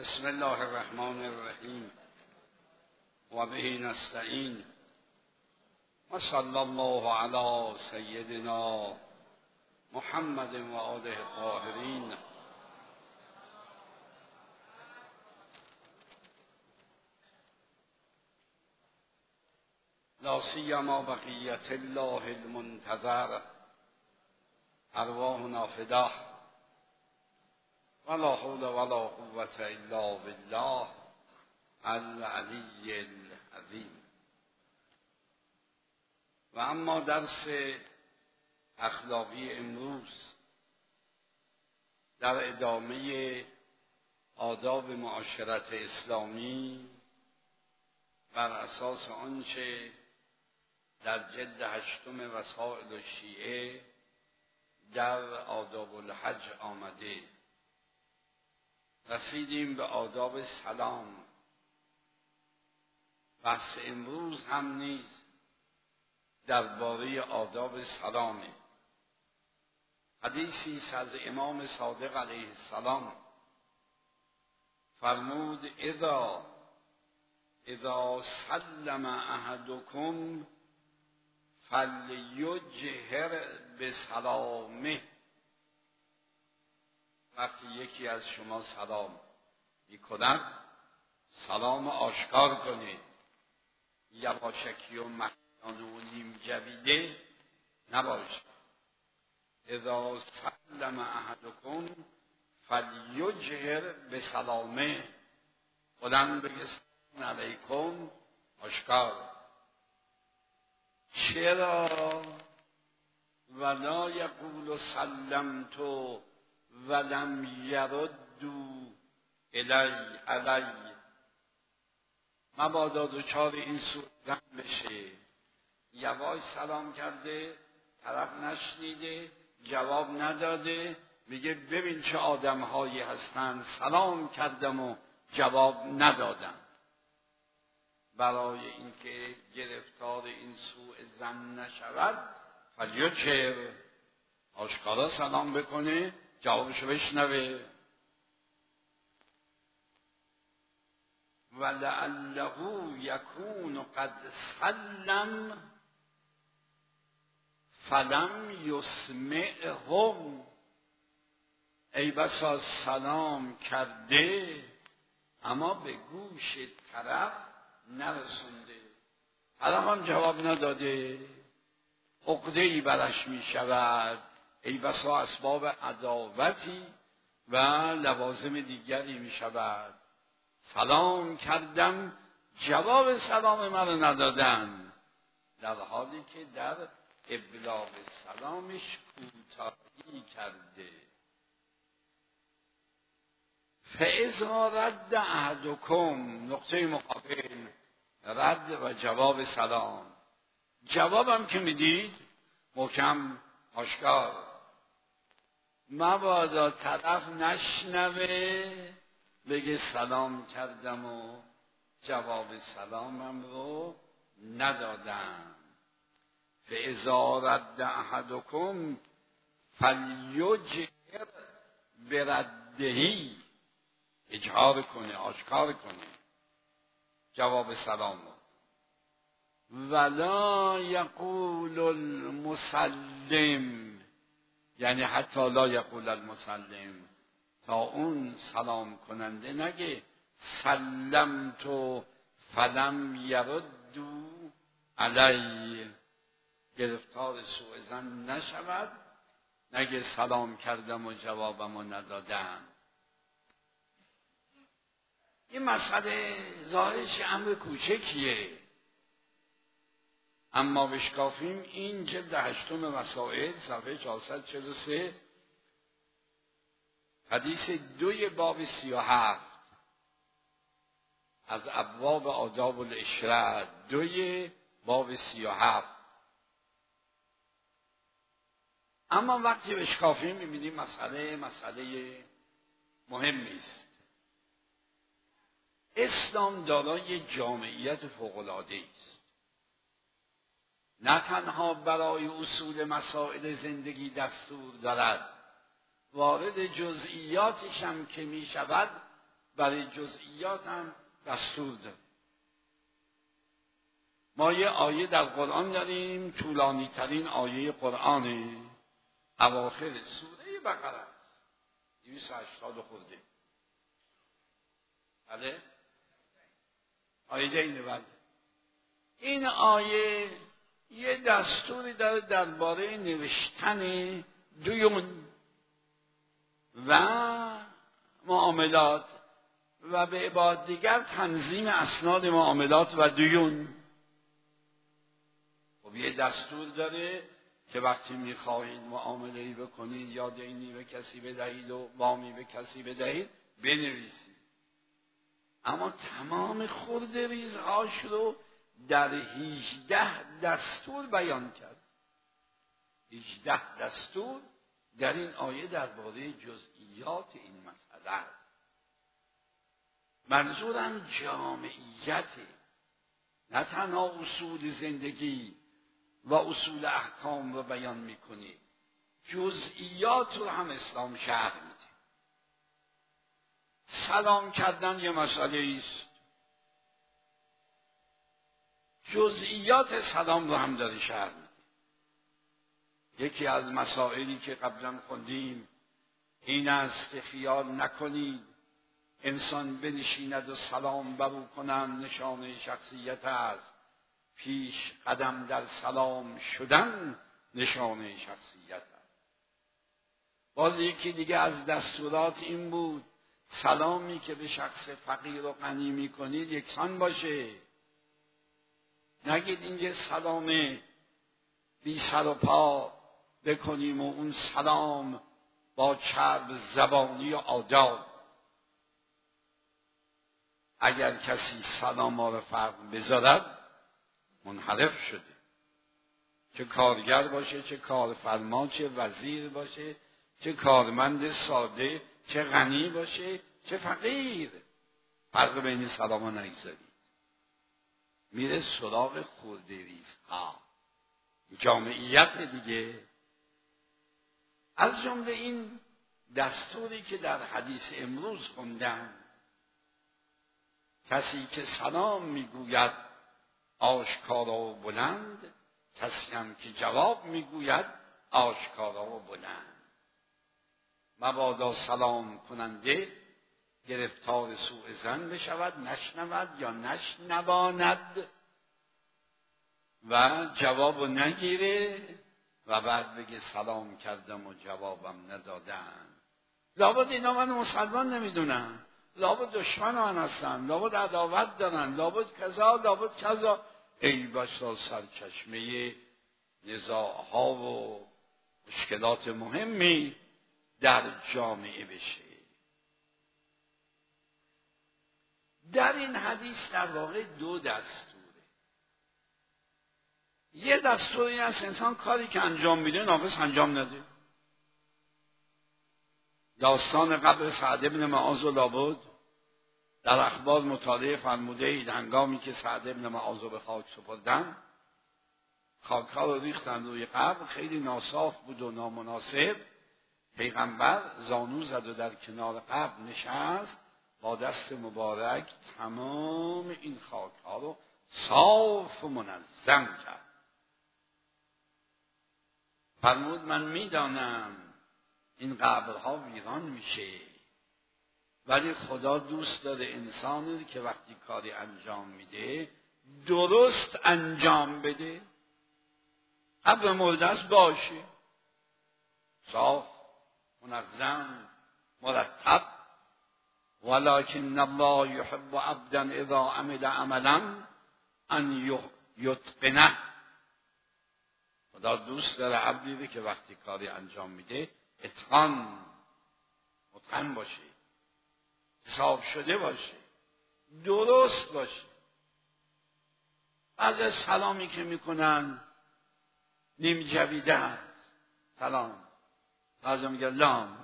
بسم الله الرحمن الرحیم و به نستعین و صلی الله علی سیدنا محمد و آله الطاهرین. لا سیما بقیت الله المنتظر ارواحنا فداه ولا حول ولا قوة الا بالله العلی العظیم. و اما درس اخلاقی امروز در ادامه آداب معاشرت اسلامی بر اساس آنچه در جلد 8 وسائل الشیعه در آداب الحج آمده. رسیدیم به آداب سلام. بحث امروز هم نیز درباره آداب سلامه. حدیثی است از امام صادق علیه السلام فرمود اذا سلم احدکم فلیجهر بسلامه. وقتی یکی از شما سلام می‌کند سلام آشکار کنید، یواشکی و مخفیانه و نیم جویده نباشد. اذا سلم احدکم فلیجهر بسلامه، بلند بگه سلام علیکم آشکار. چرا ولا یقول سلمت ولم یردوا علی؟ مبادا دچار این سوء ظن بشه، یواش سلام کرده، طرف نشنیده، جواب نداده، میگه ببین چه آدم‌هایی هستن، سلام کردم و جواب ندادم. برای اینکه گرفتار این سوء ظن نشود فلیجهر، آشکارا سلام بکنه، جوابشو بشنوه. ولعله یکون قد سلم فلم یسمعهم. ای بسا سلام کرده اما به گوش طرف نرسونده، طرف هم جواب نداده، عقده‌ای برش می شود. ای بسا اسباب عداوتی و لوازم دیگری می شود. سلام کردم جواب سلام من ندادن، در حالی که در ابلاغ سلامش کوتاهی کرده. فاذا رد احدکم، نقطه مقابل رد و جواب سلام. جوابم که میدید محکم آشکار، مبادا طرف نشنوه بگه سلام کردم و جواب سلامم رو ندادم. فاذا رد احدکم فلیجهر بردهی، اجهار کنه، آشکار کنه جواب سلام رو. ولا یقول المسلم، یعنی حتی لا یقول المسلم، تا اون سلام کننده نگه سلمت فلم یردوا علی، گرفتار سوء ظن نشود، نگه سلام کردم و جوابمو ندادن. این مسئله ظاهرش امر کوچکیه، اما بشکافیم این جلد 8 وسائل صفحه 443 حدیث 2 باب 37 از ابواب آداب العشره، 2 باب 37. اما وقتی بشکافیم می‌بینیم مسئله مهمی است. اسلام دارای جامعیت فوق‌العاده است، نه تنها برای اصول مسائل زندگی دستور دارد، وارد جزئیاتش هم که می شود برای جزئیات هم دستور داره. ما یه آیه در قرآن داریم، طولانی ترین آیه قرآنه، اواخر سوره بقره است، 280 خورده. بله؟ آیه اینه. بله. این آیه یه دستوری داره درباره نوشتن دیون و معاملات و به عبارت دیگر تنظیم اسناد معاملات و دیون. خب یه دستور داره که وقتی میخواهید معامله‌ای بکنید یا دینی به کسی بدهید و وامی به کسی بدهید بنویسید. اما تمام خرده ریزهاش رو در 18 دستور بیان کرد. 18 دستور در این آیه درباره جزئیات این مسئله است. منظورم جامعیته، نه تنها اصول زندگی و اصول احکام رو بیان میکنه، جزئیات رو هم اسلام شرح میده. سلام کردن یه مسئله است، جزئیات سلام رو هم داره شرح میده. یکی از مسائلی که قبلا خوندیم این است که خیال نکنید انسان بنشیند و سلام بر او کنند نشانه شخصیت است، پیش قدم در سلام شدن نشانه شخصیت است. باز یکی دیگه از دستورات این بود سلامی که به شخص فقیر و غنی میکنید یکسان باشه. نگید اینجا سلام بی سر و پا بکنیم و اون سلام با چرب زبانی و آداب. اگر کسی سلام ها رو فرق بذارد منحرف شده، چه کارگر باشه، چه کارفرما، چه وزیر باشه، چه کارمند ساده، چه غنی باشه، چه فقیر، فرق بین سلام ها نگذارید. میره سراغ خورده ریزها، جامعیت دیگه. از جمله این دستوری که در حدیث امروز خوندم، کسی که سلام میگوید آشکارا و بلند، کسی هم که جواب میگوید آشکارا و بلند. مبادا سلام کننده گرفتار سوء ظن بشود، نشنود یا نشنواند و جوابو نگیره و بعد بگه سلام کردم و جوابم ندادن. لابد اینا من مسلمان نمیدونن، لابد دشمن من هستن، لابد عداوت دارن، لابد کذا، لابد کذا. ای بسا سرچشمه نزاعها و مشکلات مهمی در جامعه بشه. در این حدیث در واقع دو دستوره. یه دستور این است انسان کاری که انجام میده ناقص انجام نده. داستان قبر سعد بن معاذ و لابد در اخبار مطالعه فرموده اید هنگامی که سعد بن معاذ به خاک سپردن، خاک‌ها رو ریختن روی قبر، خیلی ناصاف بود و نامناسب. پیغمبر زانو زد و در کنار قبر نشست، با دست مبارک تمام این خاک‌ها رو صاف و منظم کرد. فرمود من میدانم این قبرها ویران میشه، ولی خدا دوست داره انسانی که وقتی کاری انجام میده درست انجام بده. قبر مرده باشه صاف، منظم، مرتب. ولکن الله یحب عبدا اذا عمل عملا ان یتقنه. خدا دوست داره عبدی که وقتی کاری انجام میده متقن باشه، صاف شده باشه، درست باشه. از سلامی که میکنن نیم جویده است سلام، بعضی میگه لام،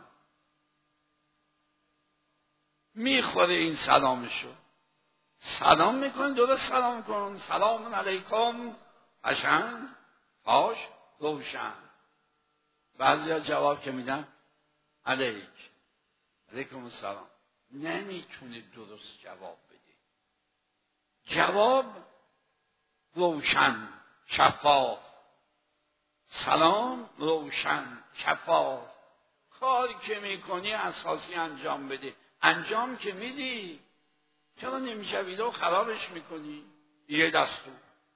میخوره این سلامشو. سلام میکنن درست سلام کن، سلام علیکم، قشنگ، پاش، روشن. بعضی ها جواب که میدن علیکم السلام، نمیتونه درست جواب بده. جواب روشن، شفاف، سلام روشن، شفاف، کاری که میکنی اساسی انجام بده. انجام که میدی، چرا نمیشویده و خرابش میکنی؟ یه دستور،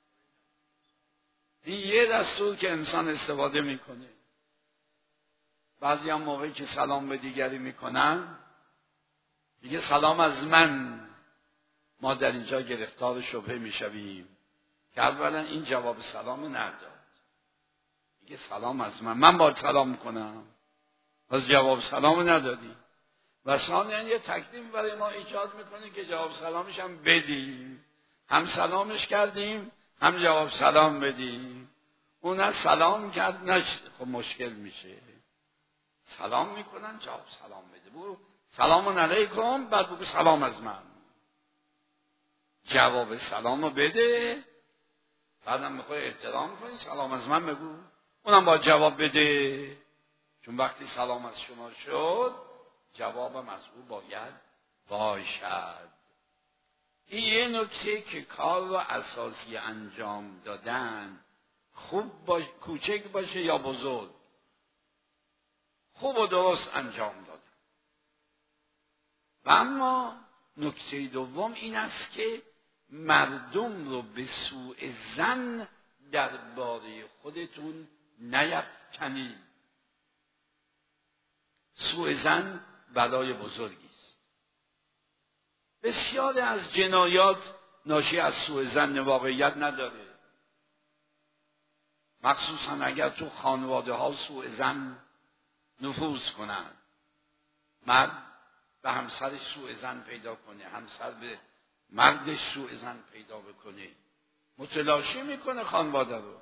این یه دستور که انسان استفاده میکنه. بعضی هم موقعی که سلام به دیگری میکنن میگه سلام از من. ما در اینجا گرفتار شبهه میشویم که اولا این جواب سلام نداد، میگه سلام از من باید سلام کنم، از جواب سلام ندادی. و ثانیاً یه تکلیف برای ما ایجاد میکنه که جواب سلامش هم بدیم، هم سلامش کردیم هم جواب سلام بدیم. اون از سلام کرد نشد، خب مشکل میشه. سلام میکنن جواب سلام بده، برو سلام علیکم، بعد بگو سلام از من. جواب سلام رو بده، بعدم میخوای احترام کنی سلام از من بگو، اونم باید جواب بده. چون وقتی سلام از شما شد جوابم از او باید باشد. این یه نکته که کار رو اساسی انجام دادن، خوب باشه کوچک باشه یا بزرگ، خوب و درست انجام دادن. و اما نکته دوم این است که مردم رو به سوء ظن درباره خودتون نیفکنید. سوء ظن بلای بزرگی است. بسیار از جنایات ناشی از سوء ظن واقعیت نداره، مخصوصا اگر تو خانواده ها سوء ظن نفوذ کنند. مرد به همسرش سوء ظن پیدا کنه، همسر به مردش سوء ظن پیدا بکنه، متلاشی میکنه خانواده رو.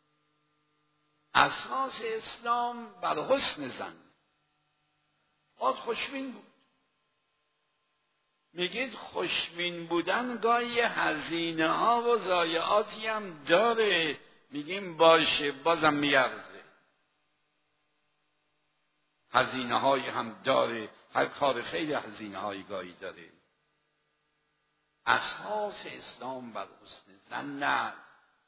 اساس اسلام بر حسن ظن، باید خوشبین بود. میگید خوشبین بودن گاهی هزینه ها و ضایعاتی هم داره، میگیم باشه بازم میارزه. هزینه های هم داره، هر کار خیلی هزینه های گاهی داره. اساس اسلام بر حسن ظن است.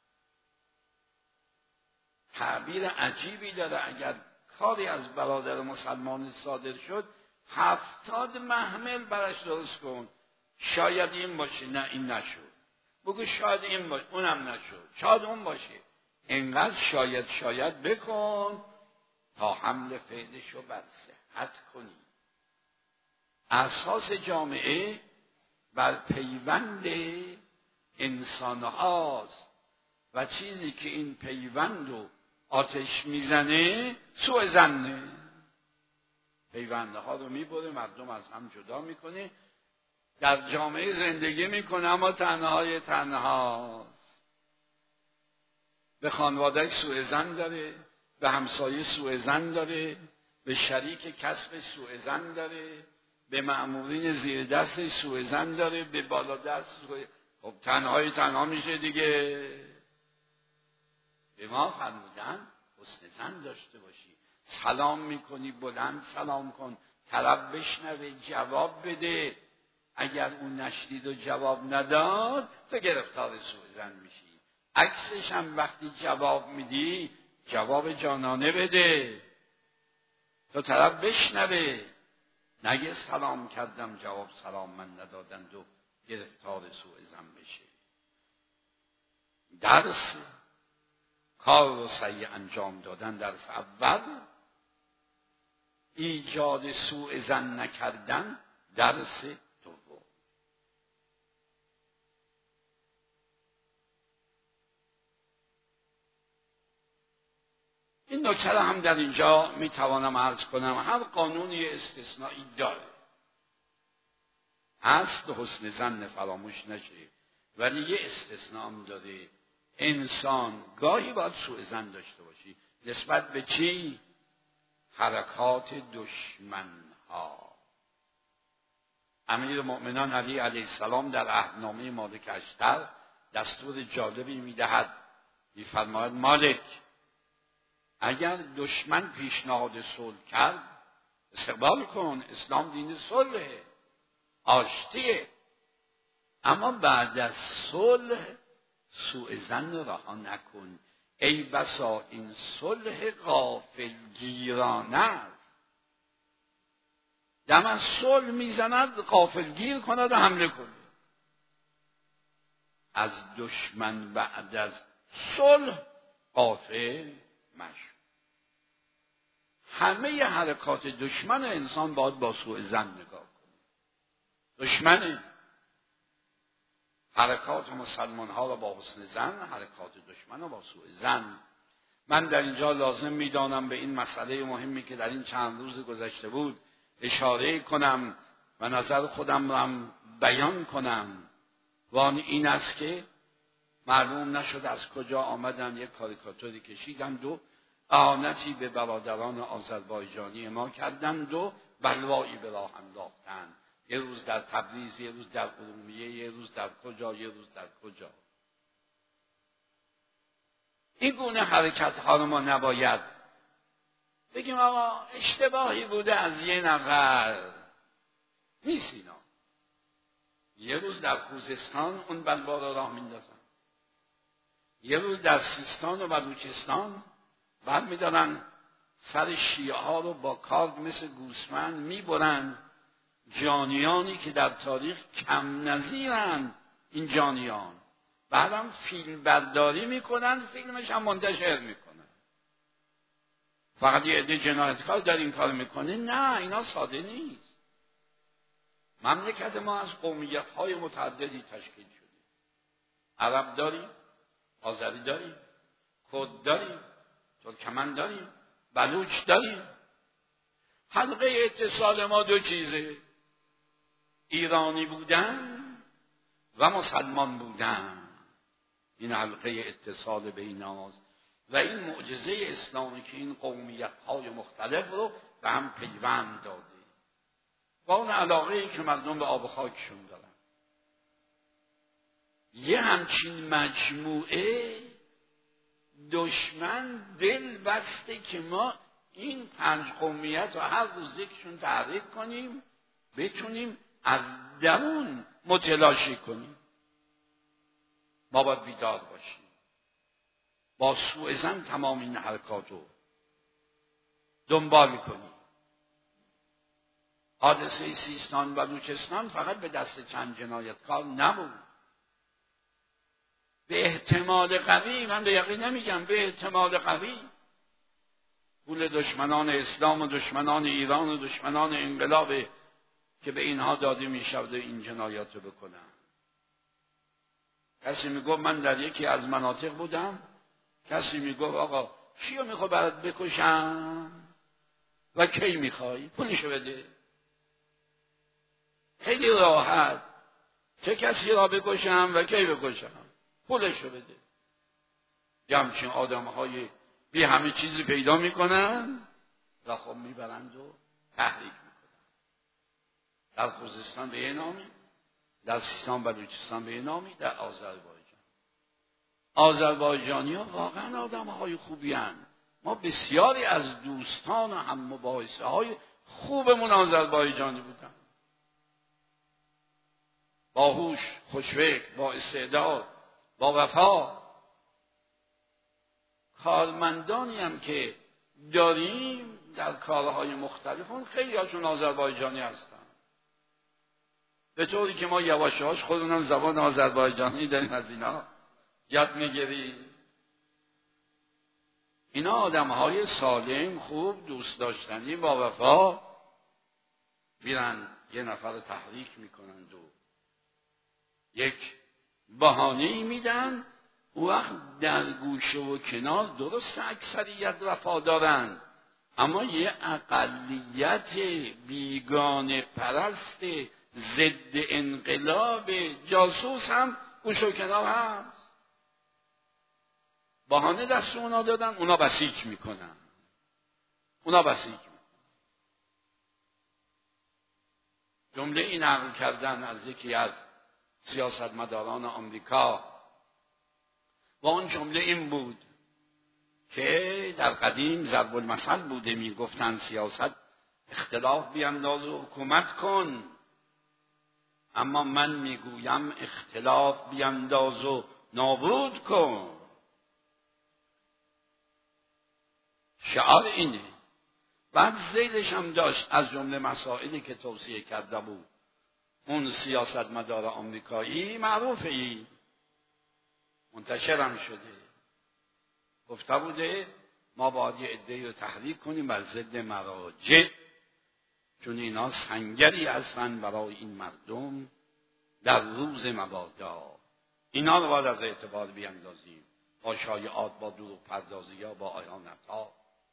تعبیر عجیبی داره، اگر کاری از برادر مسلمان صادر شد 70 محمل برش درست کن، شاید این باشه، نه این نشد، بگو شاید این باشه، اونم نشد، شاید اون باشه. انقدر شاید بکن تا حمل فعلش رو بر صحت کنی. اساس جامعه بر پیوند انسان هاست و چیزی که این پیوند رو آتش میزنه سوء ظنه. پیونده ها رو میبره، مردم از هم جدا میکنه، در جامعه زندگی میکنه اما تنهاست. به خانواده سوء ظن داره، به همسایه سوء ظن داره، به شریک کسب سوء ظن داره، به مأمورین زیر دست سوء ظن داره، به بالا دست خب تنها میشه دیگه. به ما فرمودن حسن ظن داشته باشی، سلام میکنی بلند سلام کن، طرف بشنوه جواب بده. اگر اون نشنید و جواب نداد تو گرفتار سوء ظن میشی. عکسش هم وقتی جواب میدی جواب جانانه بده تا طرف بشنوه، نگه سلام کردم جواب سلام من ندادند و گرفتار سوء ظن بشه. درس کار رو صحیح انجام دادن، درس اول ایجاد سوء ظن نکردن، درس دوم این نکته هم در اینجا میتوانم عرض کنم. هر قانونی استثنایی داره، اصل حسن ظن فراموش نشه، ولی یه استثناء هم داره. انسان گاهی باید سوء ظن داشته باشی نسبت به چی؟ حرکات دشمن ها. امیر المؤمنان علی علیه السلام در عهدنامه مالک اشتر دستور جالبی میدهد، میفرماید مالک اگر دشمن پیشنهاد صلح کرد استقبال کن، اسلام دین صلحه. آشتیه. اما بعد از صلح سوء ظن رها نکن. ای بسا این صلح غافلگیرانه است. دم از صلح میزند غافلگیر کند و حمله کند. از دشمن بعد از صلح غافل مشو. همه حرکات دشمن انسان باید با سوء ظن نگاه کنه. دشمن حرکات مسلمان ها را با حسن ظن، حرکات دشمن را با سوء ظن. من در اینجا لازم میدانم به این مسئله مهمی که در این چند روز گذشته بود اشاره کنم و نظر خودم را بیان کنم. و آن این است که معلوم نشد از کجا آمدن یک کاریکاتوری کشیدند و اهانتی به برادران آذربایجانی ما کردند و بلوایی به راه انداختند. یه روز در تبریز، یه روز در ارومیه، یه روز در کجا، یه روز در کجا. این گونه حرکت ها رو ما نباید بگیم آقا اشتباهی بوده از یه نفر. نیست اینا. یه روز در خوزستان اون بلوا را راه میندازن، یه روز در سیستان و بلوچستان بعد میدارن سر شیعه ها رو با کارد مثل گوسفند میبرن. جانیانی که در تاریخ کم نظیرن این جانیان، بعدم فیلم برداری میکنن، فیلمش هم منتشر میکنن. فقط یه عده جنایتکار در این کار میکنه؟ نه، اینا ساده نیست. مملکت ما از قومیت های متعددی تشکیل شده. عرب داریم، آذری داریم، کرد داریم، ترکمن داریم، بلوچ داریم. حلقه اتصال ما دو چیزه: ایرانی بودن و مسلمان بودن. این حلقه اتصال بین ماست و این معجزه اسلامی که این قومیت های مختلف رو به هم پیوند داده و اون علاقه‌ای که مردم به آب و خاکشون دارن. یه همچین مجموعه دشمن دل بسته که ما این 5 قومیت رو هر روز یکشون تحریک کنیم، بتونیم از درون متلاشی کنیم. ما باید بیدار باشیم، با سوء ظن تمام این حرکات رو دنبال کنیم. حادثه سیستان و بلوچستان فقط به دست چند جنایتکار نبود. به احتمال قوی، من به یقین نمیگم، به احتمال قوی پول دشمنان اسلام و دشمنان ایران و دشمنان انقلاب که به اینها داده میشود این جنایات رو بکنن. کسی میگفت من در یکی از مناطق بودم، کسی میگفت آقا کیو میخوای برات بکشم و کی میخوای؟ پولشو بده. خیلی راحت، چه کسی را بکشم و کی بکشم؟ پولشو بده. یه همچین آدم های بی همه چیزی پیدا میکنن و خب میبرند و تحریک میکنن. در خوزستان به یه نامی، در سیستان بلوچستان به یه نامی، در آذربایجانی ها واقعا آدم های خوبی هستند. ما بسیاری از دوستان و هم مباحثه های خوبمون آذربایجانی بودن، باهوش، خوشفکر، با استعداد، با وفا. کارمندانی هم که داریم در کارهای مختلف خیلی هاشون آذربایجانی هستن، به طوری که ما یواش یواش خودمون زبان آذربایجانی داریم از اینا یاد میگیریم. اینا آدمهای سالم، خوب، دوست داشتنی، با وفا میرن یه نفر رو تحریک میکنند و یک بهانه‌ای میدن. وقت در گوشه و کنار درست اکثریت وفادارن، اما یه اقلیت بیگانه پرست ضد انقلاب جاسوس هم گوشه و کنار هست. بهانه دست اونا دادن، اونا بسیج میکنن. جمله این نقل کردن از یکی از سیاستمداران آمریکا و اون جمله این بود که در قدیم ضرب المثل بوده، میگفتن سیاست اختلاف بیانداز و حکومت کن. اما من میگویم اختلاف بینداز و نابود کن. شعار اینه. بعد زیدش هم داشت از جمله مسائلی که توصیه کرده بود اون سیاستمدار آمریکایی معروفه، منتشرم شده، گفته بوده ما باید یه عده‌ای رو تحریک کنیم بر ضد مراجع، چون اینا سنگری هستن برای این مردم در روز مبادا. اینا رو باید از اعتبار بیاندازیم، با شایعات، با دروغ پردازی ها، با اهانت ها.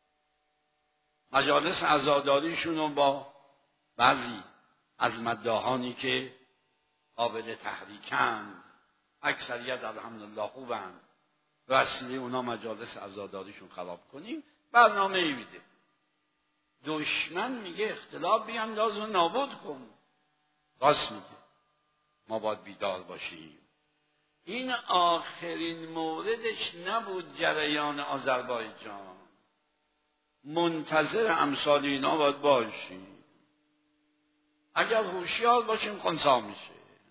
مجالس عزاداریشون رو با بعضی از مداحانی که قابل تحریکند، اکثریت الحمدلله خوبند، وسیله اونا مجالس عزاداریشون خراب کنیم، برنامه ای میده. دشمن میگه اختلاف بیانداز و نابود کن. راست میگه، ما باید بیدار باشیم. این آخرین موردش نبود جریان آذربایجان، منتظر امثال اینا باید باشیم. اگر هوشیار باشیم خنثی میشه،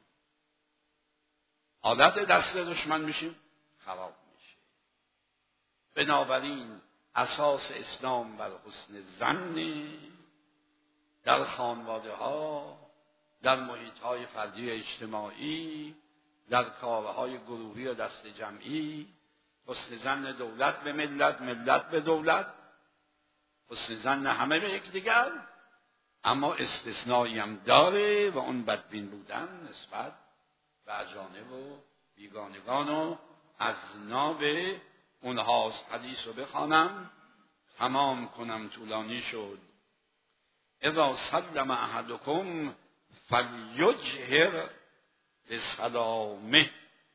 عادت دست دشمن میشیم خراب میشه. بنابراین اساس اسلام بر حسن ظن در خانواده ها، در محیط های فردی اجتماعی، در کارهای گروهی و دست جمعی، حسن ظن دولت به ملت، ملت به دولت، حسن ظن همه به یکدیگر، اما استثنایی هم داره و اون بدبین بودن نسبت به اجانب و بیگانگان و اذناب اونهاست. حدیث رو بخوانم تمام کنم، طولانی شد. اذا سلم احدکم فلیجهر بسلامه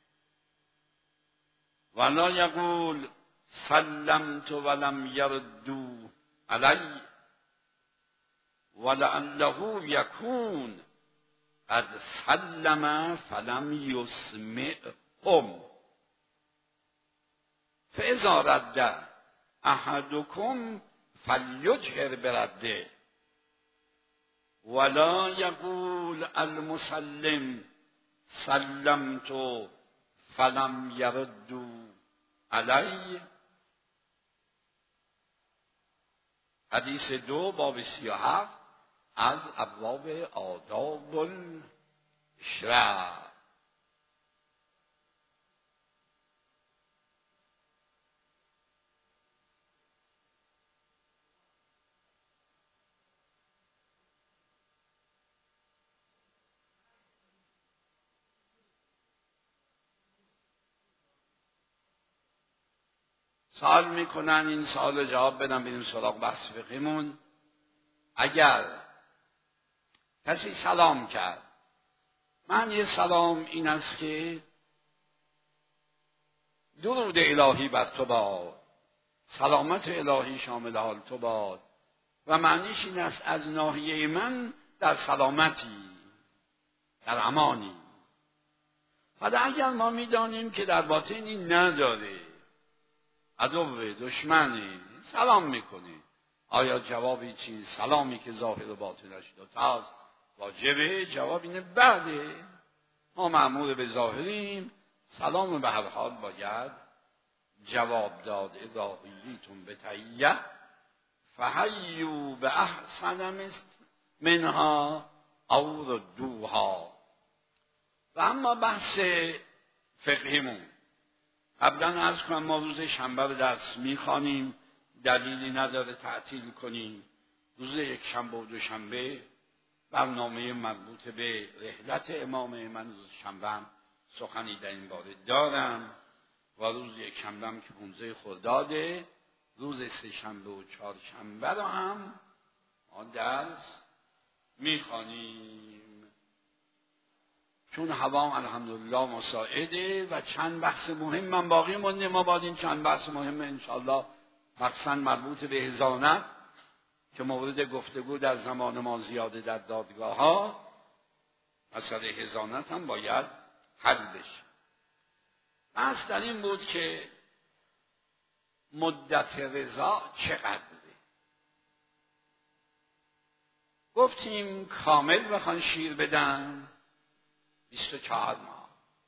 ولا یقول سلمت ولم یردوا علی ولعله یکون قد سلم فلم یسمعهم فاذا رد احدکم فلیجهر برده ولا یقول المسلم سلمت فلم یردوا علی. حدیث 2 باب 37 از ابواب آداب الشرع. سوال میکنن، این سوال جواب بدم بریم سراغ بحث فقهیمون. اگر کسی سلام کرد، معنی سلام این است که درود الهی بر تو باد، سلامت الهی شامل حال تو باد، و معنیش این است از ناحیه من در سلامتی، در امانی. حالا اگر ما میدانیم که در باطن این نداره، عدو دشمنی سلام میکنه، آیا جوابی چیز سلامی که ظاهر و باطنش دوتاست واجبه؟ جواب اینه بله، ما مأمور به ظاهریم، سلام به هر حال باید جواب داد. اذا حییتم بتحیه فحیوا باحسن منها او ردوها. و اما بحث فقهیمون، قبلا عرض کنم ما روز شنبه به درس میخوانیم، دلیلی نداره تعطیل کنیم. روز یک شنبه و دوشنبه برنامه مربوط به رحلت امامه، من روز شنبه هم سخنی در این باره دارم و روز یک شنبه هم که 15 خرداده، روز سه شنبه و چهار شنبه رو هم ما درس میخوانیم، چون هوا الحمدلله مساعده و چند بحث مهم من باقی مونده. ما باید این چند بحث مهم انشاءالله مخصوصا مربوط به حضانت که مورد گفتگو در زمان ما زیاده در دادگاه ها، مسئله حضانت هم باید حل بشه. بحث در این بود که مدت رضا چقدره. گفتیم کامل بخوان شیر بدن 24 ماه.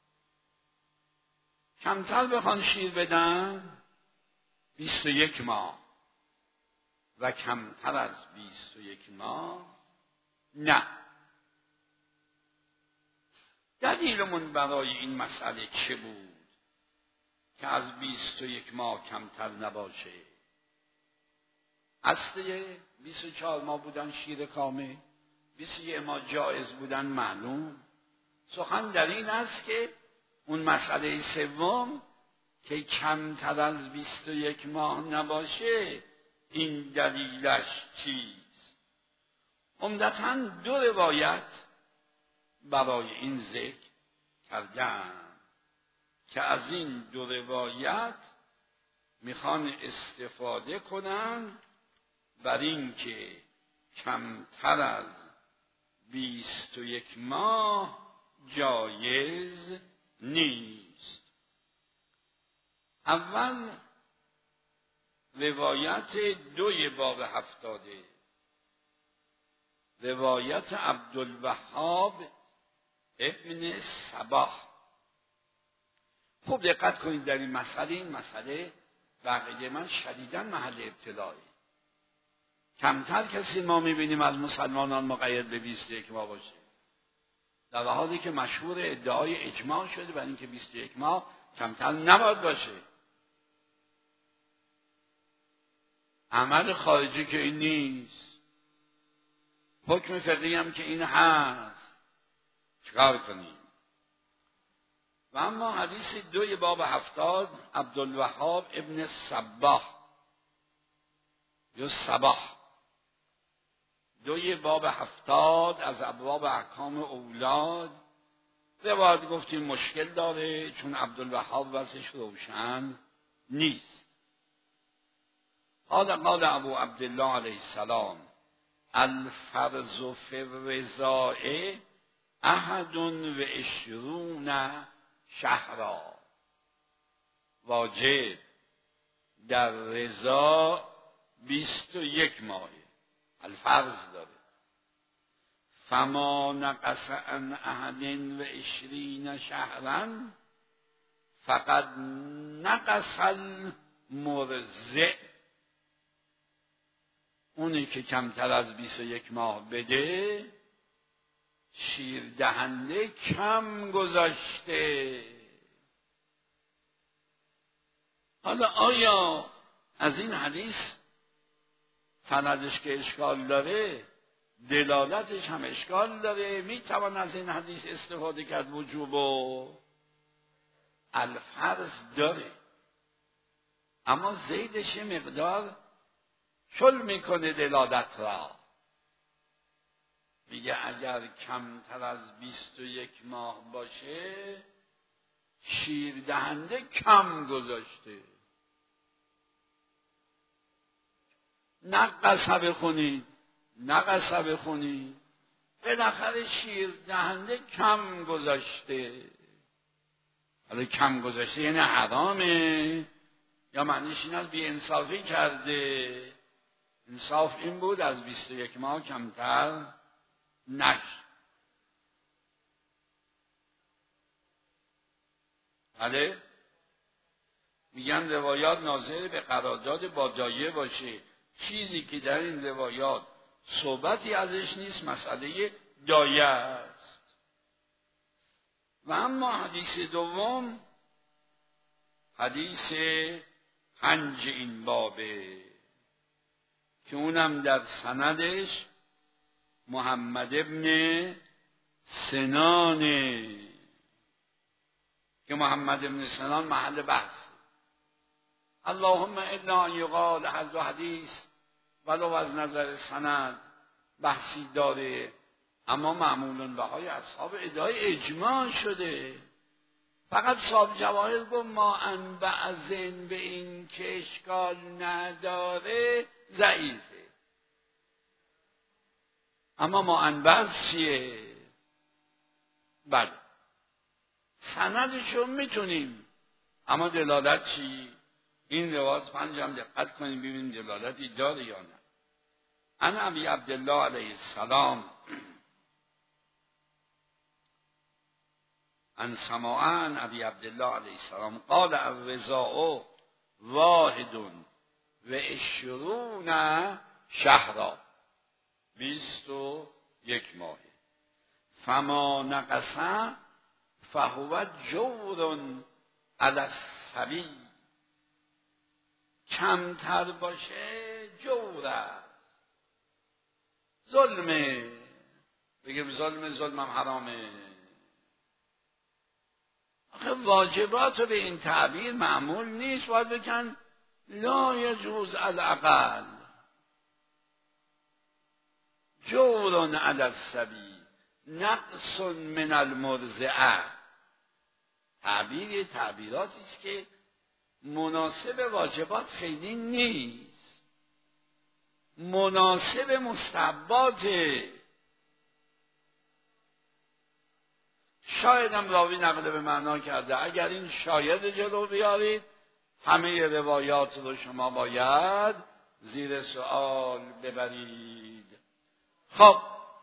کمتر بخوان شیر بدن 21 ماه و کمتر از 21 ماه نه. دلیلمون برای این مسئله چه بود که از 21 ماه کمتر نباشه؟ اصل 24 ماه بودن شیر کامل، 21 ماه جایز بودن معلوم. سخن در این است که اون مسئله سوم که کمتر از 21 ماه نباشه این دلیلش چیست؟ عمدتاً 2 روایت برای این ذکر کردن که از این 2 روایت میخوان استفاده کنن بر این که کمتر از 21 ماه جایز نیست. اول روایت 2 باب 70، روایت عبدالوهاب ابن صباح. خوب دقت کنید در این مسئله بقیه من شدیداً محل ابتلاه. کمتر کسی ما میبینیم از مسلمانان مقید به 21 ماه باشه، در حالی که مشهور ادعای اجماع شده بر اینکه 21 ماه کمتر نباید باشه. عمل خارجی که این نیست، حکم فقهی هم که این هست، چیکار کنیم؟ و اما حدیث 2 باب 70 عبدالوهاب ابن صباح یا صباح 2 باب 70 از ابواب احکام اولاد روایت گفتیم مشکل داره چون عبدالوهاب وضعش روشن نیست. قال ابو عبدالله علیه السلام الفرض فی الرضاع 21 شهرا، واجب در رضا 21 ماه الفرض داره. فما نقص عن 21 شهرا فقد نقص المرضع. اونی که کمتر از 21 ماه بده شیر دهنده کم گذاشته. حالا آیا از این حدیث سندش که اشکال داره دلالتش هم اشکال داره؟ میتوان از این حدیث استفاده کرد وجوب و الفرض داره، اما زیدش مقدار شل میکنه دلالت را. میگه اگر کمتر از 21 ماه باشه شیر دهنده کم گذاشته. نقصه بخونید بالاخره شیر دهنده کم گذاشته. حالا کم گذاشته یعنی حرامه یا معنیش این است بی انصافی کرده؟ انصاف این بود از 21 ماه کمتر نش. بله میگن روایات ناظر به قرارداد با دایه باشه. چیزی که در این روایات صحبتی ازش نیست مسئله دایه است. و اما حدیث دوم حدیث 5 این بابه که اونم در سندش محمد ابن سنانه که محمد ابن سنان محل بحث. اللهم الا ان یقال هذا حدیث ولو از نظر سند بحثی داره، اما معمولاً بهای اصحاب ادعای اجماع شده. فقط صاحب جواهر گفت ما ان بعضن به این که اشکال نداره ضعیفه، اما ما ان بعض چیه؟ بله سندشو میتونیم، اما دلالت چی؟ این روایت 5 هم دقت کنیم ببینیم دلالتی داره یا نه. ان ابی عبدالله علیه السلام عن سماعان ابی عبدالله علیه السلام قال الرضاع واحد و 20 شهرا 21 ماه فما نقص فهو جور علی الصبی کمتر باشه جور است ظلمه بگیم ظلمم حرامه آخه واجبات به این تعبیر معمول نیست باید بکن لا یجوز الاقل جور علی الصبی نقص من المرضعه تعبیراتی است که مناسب واجبات خیلی نیست مناسب مستحباته شایدم راوی نقل به معنا کرده اگر این شاید جلو بیارید همه روایات رو شما باید زیر سوال ببرید. خب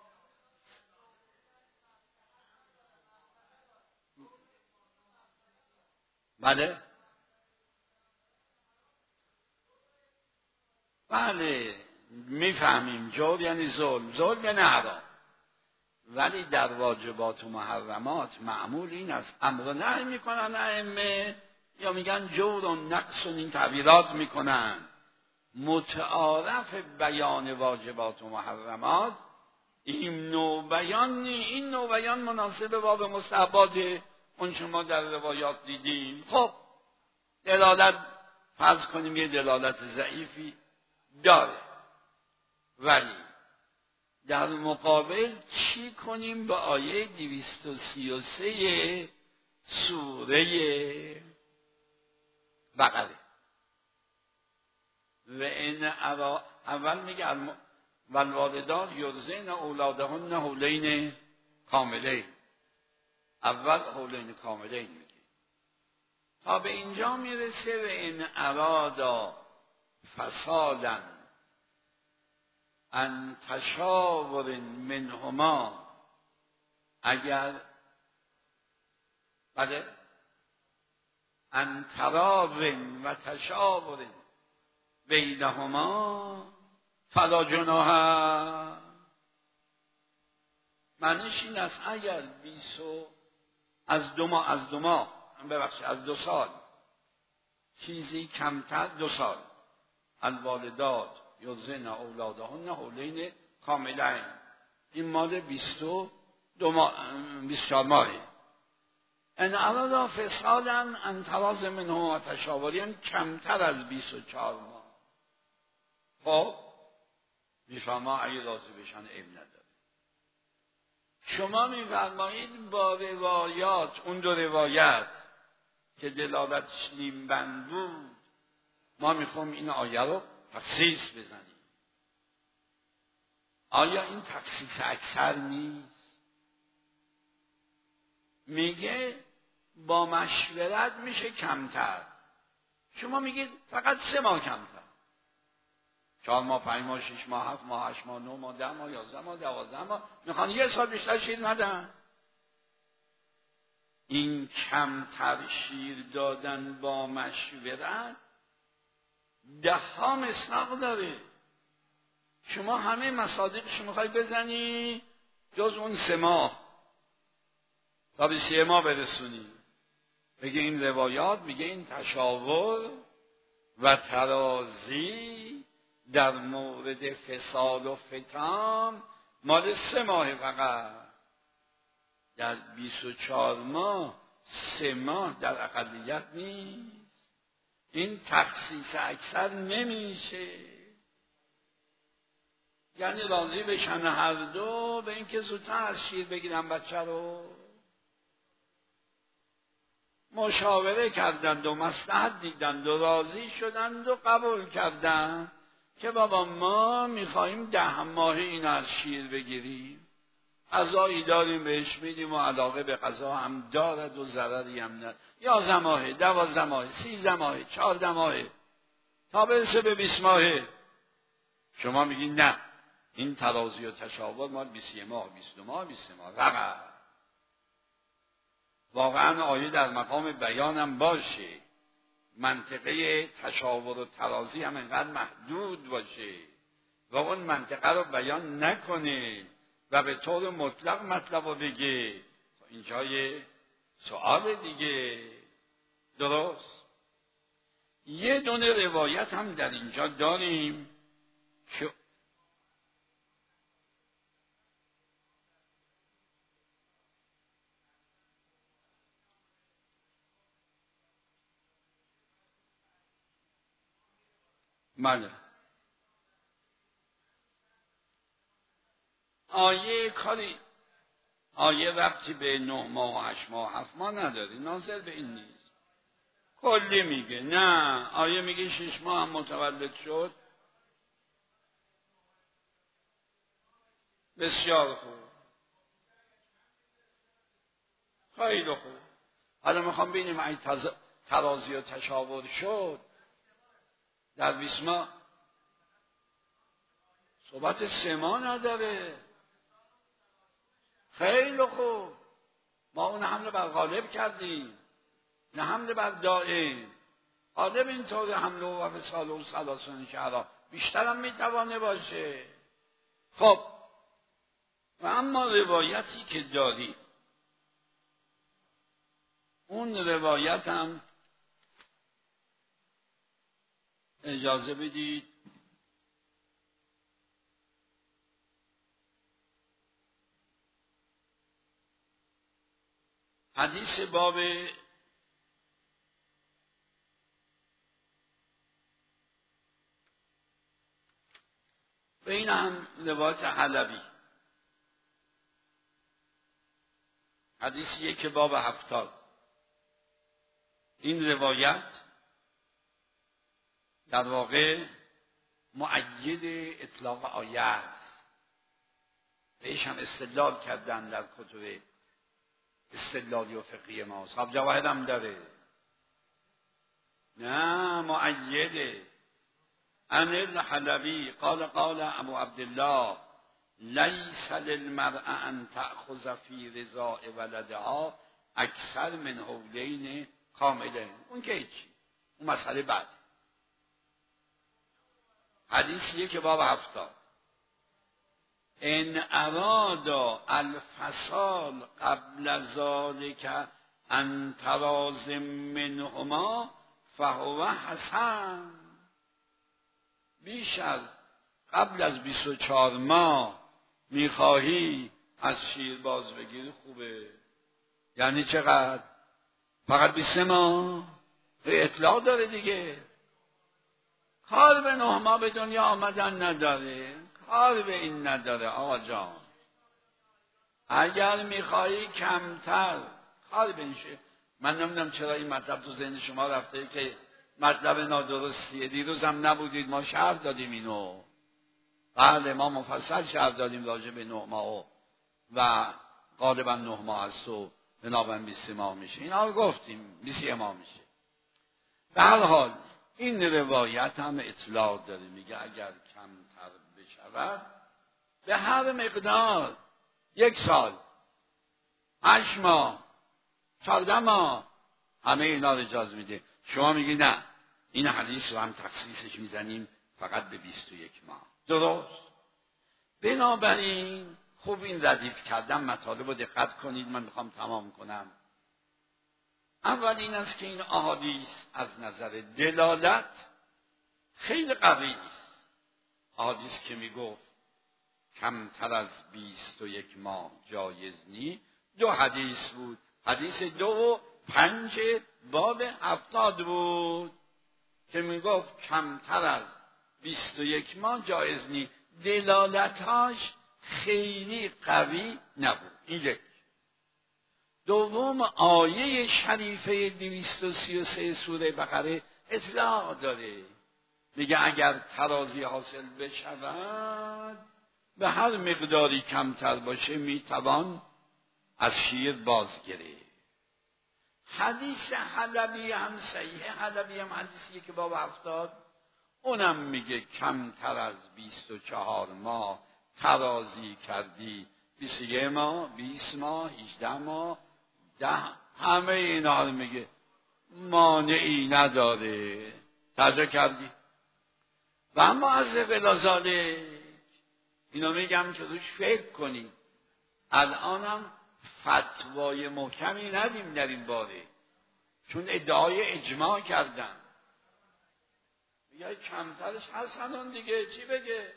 بله میفهمیم جور یعنی ظلم یعنی حرام ولی در واجبات و محرمات معمول این است امر و نهی میکنن ائمه یا میگن جور و نقص و این تعبیرات میکنن متعارف بیان واجبات و محرمات این نوع بیان این نوع بیان مناسب باب مستحبات اون شما در روایات دیدیم. خب دلالت فرض کنیم یه دلالت ضعیفی داره ولی در مقابل چی کنیم با آیه 233 سوره بقره و این اول میگه والوالدات یرضعن اولادهن حولین کاملین اول حولین کاملین میگه تا به اینجا میرسه و این ارادا فسادا ان تشاور منهما اگر ان تراض و تشاور بینهما فلا جناح معنیش این است اگر از دو سال چیزی کمتر 2 سال الوالدات یرضعن اولادهن حولین کاملین این مال 24 ماهه ان ارادا فسادا ان تراض منهما و تشاور کمتر از 24 ماه خب میفهما اگه راضی بشن عیب نداره. شما میفرمایید با روایات اون 2 روایت که دلالتش نیم بند بود ما میخوام این آیه رو تخصیص بزنیم. آیا این تخصیص اکثر نیست؟ میگه با مشورت میشه کمتر. شما میگید فقط 3 ماه کمتر 4 ماه 5 ماه 6 ماه 7 ماه 8 ماه 9 ماه 10 ماه 11 ماه 12 ماه میخوان 1 سال بیشتر شیر ندن. این کمتر شیر دادن با مشورت 10 مصداق داره. شما همه مصادیقش میخوای بزنی جز اون 3 ماه تا به 3 ماه برسونی. بگه این روایات میگه این تشاور و ترازی در مورد فساد و فتام مال 3 ماه فقط در 24 ماه 3 ماه در اقلیت نیست. این تخصیص اکثر نمیشه یعنی راضی بشن هر دو به اینکه زودتر از شیر بگیرن بچه رو مشاوره کردند و مصلحت دیدند و راضی شدند و قبول کردند که بابا ما میخواییم 10 ماهه این از شیر بگیریم غذایی داریم بهش میدیم و علاقه به غذا هم دارد و ضرری هم ندارد 11 ماهه 12 ماهه 13 ماهه 14 ماهه تا برسه به 20 ماهه. شما میگید نه این ترازی و تشاور مال 21 ماه 22 ماه 23 ماه فقط. واقعا آیه در مقام بیانم باشه، منطقه تشاور و ترازی هم انقدر محدود باشه و اون منطقه رو بیان نکنه و به طور مطلق مطلب رو بگه، اینجا یه سؤال دیگه. درست؟ یه دونه روایت هم در اینجا داریم که بله آیه ربطی به 9 ماه و 8 ماه و 7 ماه نداره، ناظر به این نیست. کلی میگه نه، آیه میگه 6 ماه هم متولد شد. بسیار خوب، خیلی خوب. حالا میخوام ببینیم این ترازی و تشاور شد در 20 ماه. صحبت 3 ماه نداره. خیلی خوب، ما اون حمله بر غالب کردیم، نه حمله بر دائم. غالب اینطور حمله و فصال و سلاسون شهرها بیشتر هم میتوانه باشه. خب و اما روایتی که داری، اون روایت هم اجازه بدید حدیث باب بین هم روایت حلبی، حدیث 1 باب 70. این روایت در واقع مؤید اطلاق آیه است. بهش هم استدلال کردن در کتب استدلالی و فقهی ما. صاحب جواهر هم داره. نه مؤیده. عن الحلبی قال قال ابو عبدالله لیس للمرء ان تأخذ فی رضاء ولدها اکثر من حولین کاملین. اون که هیچی، اون مسئله بعد. حدیث 1 باب 70. ان اراد الفصال قبل ذلك ان تراز منهما فهو حسن. بیش از قبل از 24 ماه میخواهی از شیر باز بگیری خوبه. یعنی چقدر؟ فقط 23 ماه به اطلاق داره دیگه. کار به 9 ماه به دنیا آمدن نداره، کار به این نداره آقا جان. اگر میخوایی کمتر کار به این شه. من نمیدونم چرا این مطلب تو ذهن شما رفته که مطلب نادرستیه. دیروز هم نبودید، ما شرح دادیم اینو. بله ما مفصل شرح دادیم راجع به 9 ماه و غالبا 9 ماه است و بنابراین 20 ماه میشه. اینا رو گفتیم 20 ماه میشه. به هر حال این روایت هم اطلاع داره، میگه اگر کمتر بشود به هر مقدار 1 سال 8 ماه 14 ماه همه اینا رو اجازه میده. شما میگی نه، این حدیث رو هم تخصیصش میزنیم فقط به 21 ماه. درست؟ بنابراین خوب این ردیف کردم مطالب رو دقت کنید، من میخوام تمام کنم. اول این است که این احادیث از نظر دلالت خیلی قوی است. احادیث که میگفت کمتر از 21 ماه جایز نی، 2 حدیث بود. حدیث 2 و 5 باب 70 بود که میگفت کمتر از 21 ماه جایز نی. دلالتاش خیلی قوی نبود. این یک. دوم آیه شریفه 233 سوره بقره اطلاع داره، میگه اگر ترازی حاصل بشود به هر مقداری کمتر باشه میتوان از شیر باز گرفت. حدیث حلبی هم صحیح، حلبی هم حدیثیه که باب 70، اونم میگه کمتر از 24 ماه ترازی کردی 21 ماه 20 ماه 18 ماه 10 همه اینا رو میگه مانعی نداره. توجه کردی؟ و اما از غلازاله اینو میگم که روش فکر کنید. الانم فتوای محکمی ندیم در این باره، چون ادعای اجماع کردن. میگه کمترش هستن دیگه، چی بگه؟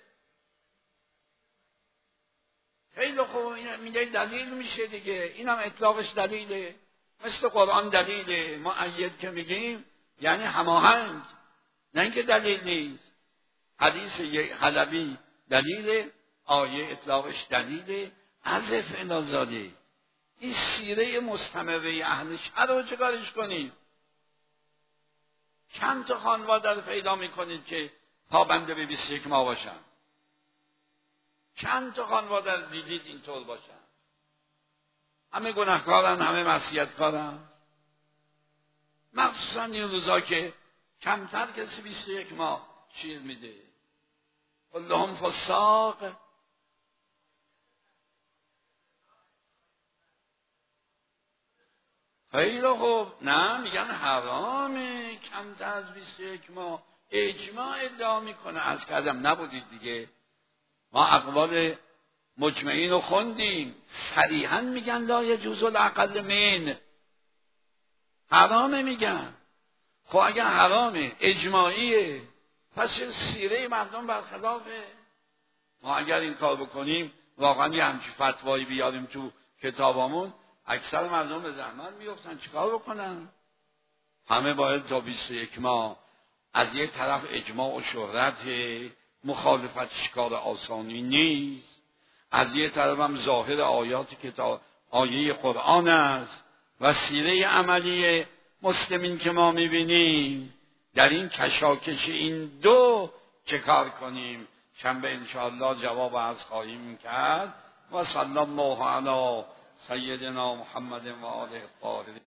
خیلی خوب، این میگه دلیل میشه دیگه، اینم اطلاقش دلیله، مثل قرآن دلیله. مؤید که میگیم یعنی هماهنگ، نه اینکه دلیل نیست. حدیث حلبی دلیله، آیه اطلاقش دلیله. عزف الازاده این سیره مستمره اهل شر رو چه کارش کنید؟ چند تا خانواده رو پیدا میکنید که پابنده به 21 ماه باشن؟ چند تا خانواده رو دیدید اینطور باشن؟ همه گناهکارن، همه معصیتکارن. مخصوصا این روزا که کمتر کسی 21 ماه شیر میده. کلهم فساق. خیلی خوب، نه میگن حرامه کمتر از 21 ماه. اجماع ادعا میکنه. از کردم نبودید دیگه، ما اقوال مجمعین رو خوندیم، صریحا میگن لا یجوز الاقل من، حرامه میگن. خب اگر حرامه اجماعیه، پس چه سیره مردم برخلافه؟ ما اگر این کار بکنیم واقعا یه همچین فتوایی بیاریم تو کتابامون، اکثر مردم به زحمت میفتن. چیکار بکنن؟ همه باید تا 21 ماه. از یک طرف اجماع و شهرت، مخالفتش کار آسانی نیست. از یک طرف هم ظاهر آیاتی که تا آیه قرآن است و سیره عملی مسلمین که ما میبینیم. در این کشاکش این دو چه کار کنیم؟ شنبه انشاءالله جواب عرض خواهیم کرد. و صلی الله علی سیدنا محمد و آله الطاهرین.